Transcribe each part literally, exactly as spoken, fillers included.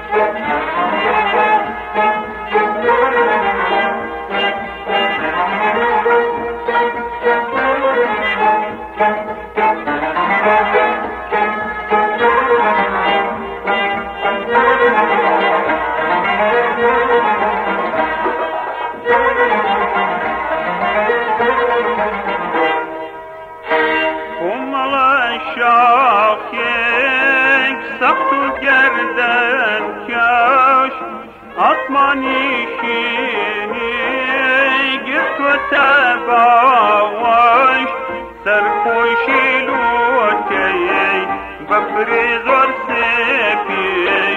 سخت و گردن کش آسمانیشی گرت و تباوش سرخوشی لوتی بفریز و سپی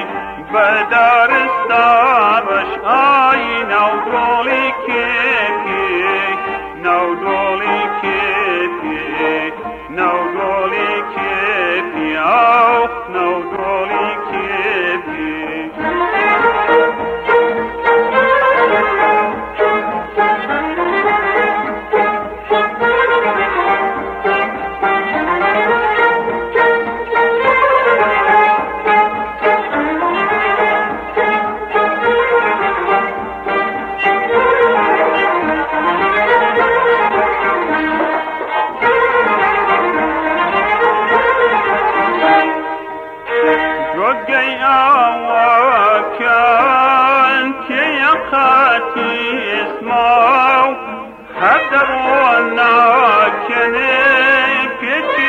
بدارستانش آی نودولی کپی نودولی کپی نودولی کپی آخ نودولی کپی اسماو هدر و ناکنه پیچی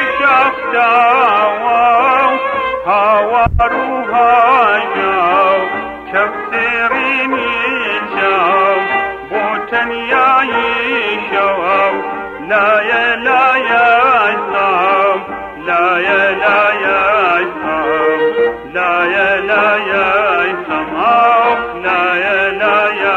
شفتاو هاوارو هاجاو تفسیری میجاو بوتنیایی شواو لایه لایه اسلام لایه لایه اسلام لایه لایه اسلام لایه لایه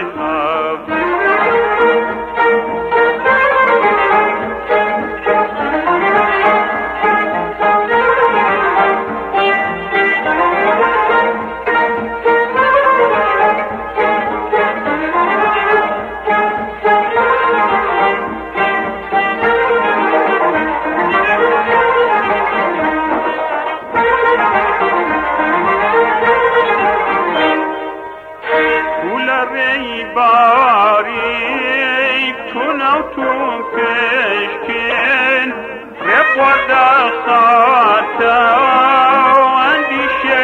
باریک تو نو تو کشکن رفت خاطا اندیشه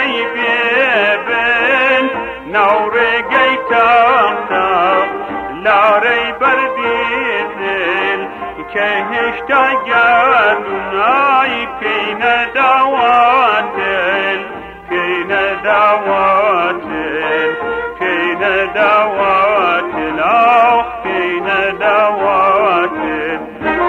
ببن نور گیتا لاری بردیدل که هشتا گردونای پین دواتل پین دواتل پین دواتل آخ پین دواتل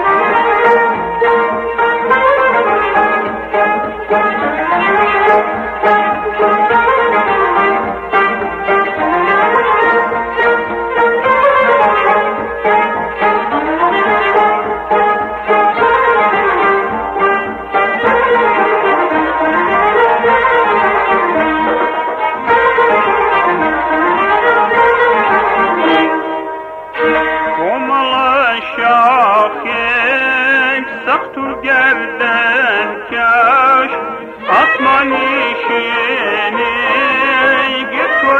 سخت و گردن کش آسمانیشینی گرت و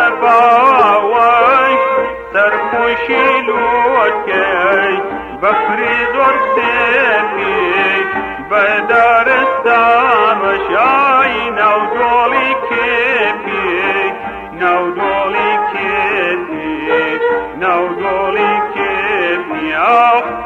تباوش سرخوشی لوتی بفریز و سپی بدارستانش آی نودولی کپی نودولی کپی نودولی کپی آخ